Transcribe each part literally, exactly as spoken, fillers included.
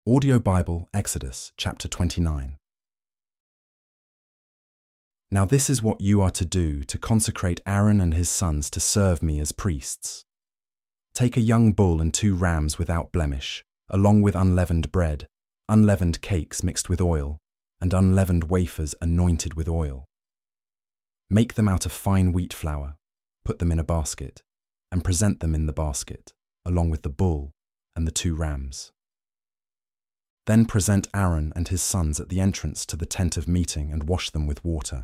Audio Bible, Exodus, chapter twenty-nine. Now this is what you are to do to consecrate Aaron and his sons to serve me as priests. Take a young bull and two rams without blemish, along with unleavened bread, unleavened cakes mixed with oil, and unleavened wafers anointed with oil. Make them out of fine wheat flour, put them in a basket, and present them in the basket, along with the bull and the two rams. Then present Aaron and his sons at the entrance to the tent of meeting and wash them with water.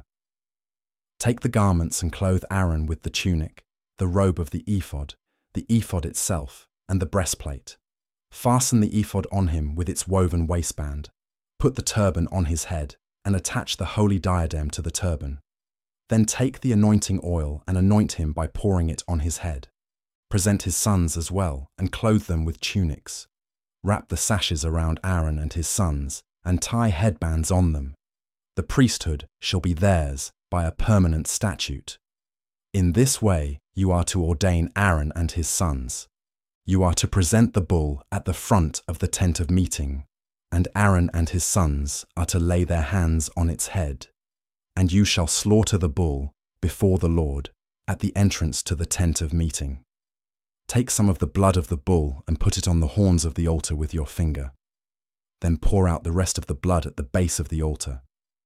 Take the garments and clothe Aaron with the tunic, the robe of the ephod, the ephod itself, and the breastplate. Fasten the ephod on him with its woven waistband. Put the turban on his head and attach the holy diadem to the turban. Then take the anointing oil and anoint him by pouring it on his head. Present his sons as well and clothe them with tunics. Wrap the sashes around Aaron and his sons, and tie headbands on them. The priesthood shall be theirs by a permanent statute. In this way you are to ordain Aaron and his sons. You are to present the bull at the front of the tent of meeting, and Aaron and his sons are to lay their hands on its head. And you shall slaughter the bull before the Lord at the entrance to the tent of meeting. Take some of the blood of the bull and put it on the horns of the altar with your finger. Then pour out the rest of the blood at the base of the altar.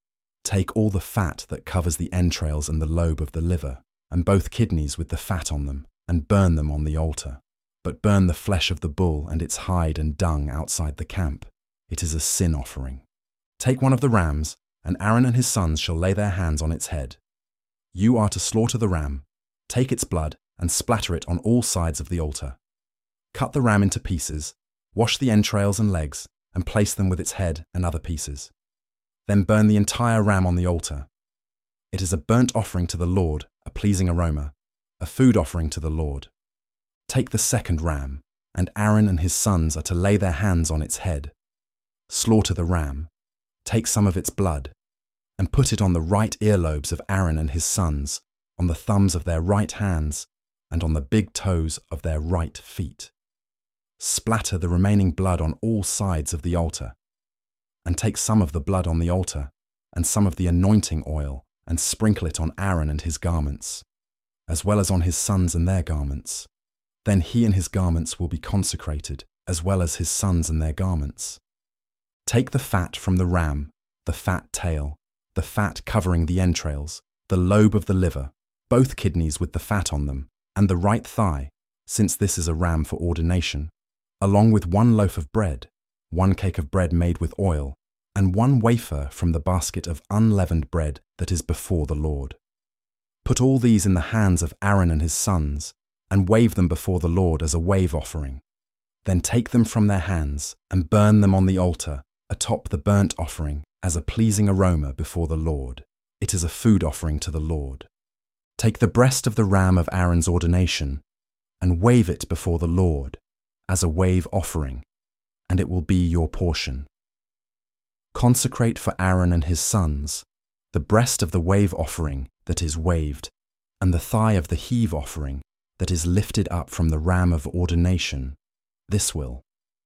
Take all the fat that covers the entrails and the lobe of the liver, and both kidneys with the fat on them, and burn them on the altar. But burn the flesh of the bull and its hide and dung outside the camp. It is a sin offering. Take one of the rams, and Aaron and his sons shall lay their hands on its head. You are to slaughter the ram, take its blood, and splatter it on all sides of the altar. Cut the ram into pieces, wash the entrails and legs, and place them with its head and other pieces. Then burn the entire ram on the altar. It is a burnt offering to the Lord, a pleasing aroma, a food offering to the Lord. Take the second ram, and Aaron and his sons are to lay their hands on its head. Slaughter the ram, take some of its blood, and put it on the right earlobes of Aaron and his sons, on the thumbs of their right hands, and on the big toes of their right feet. Splatter the remaining blood on all sides of the altar, and take some of the blood on the altar, and some of the anointing oil, and sprinkle it on Aaron and his garments, as well as on his sons and their garments. Then he and his garments will be consecrated, as well as his sons and their garments. Take the fat from the ram, the fat tail, the fat covering the entrails, the lobe of the liver, both kidneys with the fat on them, and the right thigh, since this is a ram for ordination, along with one loaf of bread, one cake of bread made with oil, and one wafer from the basket of unleavened bread that is before the Lord. Put all these in the hands of Aaron and his sons, and wave them before the Lord as a wave offering. Then take them from their hands, and burn them on the altar, atop the burnt offering, as a pleasing aroma before the Lord. It is a food offering to the Lord. Take the breast of the ram of Aaron's ordination, and wave it before the Lord, as a wave offering, and it will be your portion. Consecrate for Aaron and his sons the breast of the wave offering that is waved, and the thigh of the heave offering that is lifted up from the ram of ordination. This will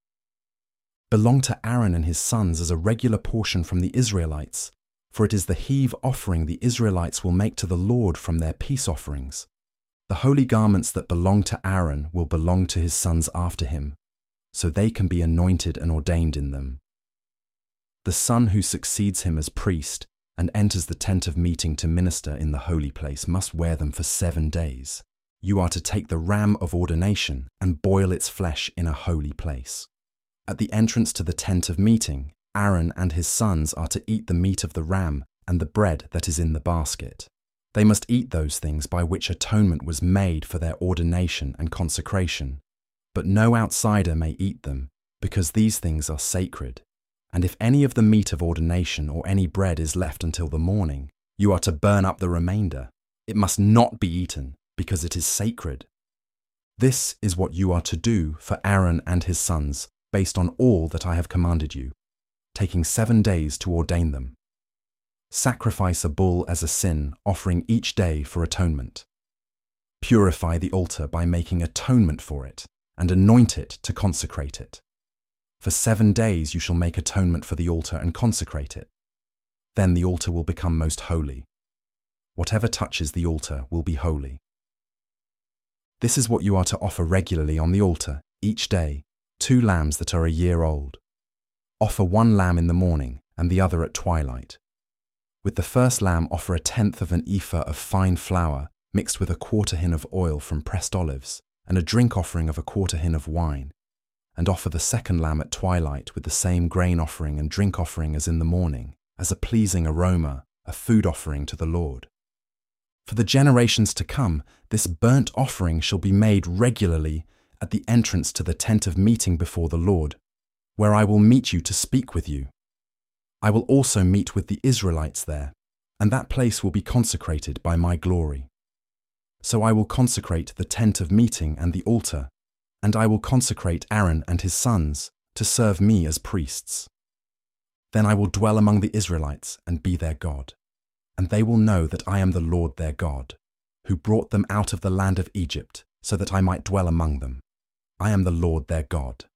belong to Aaron and his sons as a regular portion from the Israelites, for it is the heave offering the Israelites will make to the Lord from their peace offerings. The holy garments that belong to Aaron will belong to his sons after him, so they can be anointed and ordained in them. The son who succeeds him as priest and enters the tent of meeting to minister in the holy place must wear them for seven days. You are to take the ram of ordination and boil its flesh in a holy place. At the entrance to the tent of meeting, Aaron and his sons are to eat the meat of the ram and the bread that is in the basket. They must eat those things by which atonement was made for their ordination and consecration. But no outsider may eat them, because these things are sacred. And if any of the meat of ordination or any bread is left until the morning, you are to burn up the remainder. It must not be eaten, because it is sacred. This is what you are to do for Aaron and his sons, based on all that I have commanded you, taking seven days to ordain them. Sacrifice a bull as a sin offering each day for atonement. Purify the altar by making atonement for it, and anoint it to consecrate it. For seven days you shall make atonement for the altar and consecrate it. Then the altar will become most holy. Whatever touches the altar will be holy. This is what you are to offer regularly on the altar, each day, two lambs that are a year old. Offer one lamb in the morning and the other at twilight. With the first lamb offer a tenth of an ephah of fine flour mixed with a quarter hin of oil from pressed olives, and a drink offering of a quarter hin of wine, and offer the second lamb at twilight with the same grain offering and drink offering as in the morning, as a pleasing aroma, a food offering to the Lord. For the generations to come, this burnt offering shall be made regularly at the entrance to the tent of meeting before the Lord, where I will meet you to speak with you. I will also meet with the Israelites there, and that place will be consecrated by my glory. So I will consecrate the tent of meeting and the altar, and I will consecrate Aaron and his sons to serve me as priests. Then I will dwell among the Israelites and be their God, and they will know that I am the Lord their God, who brought them out of the land of Egypt so that I might dwell among them. I am the Lord their God.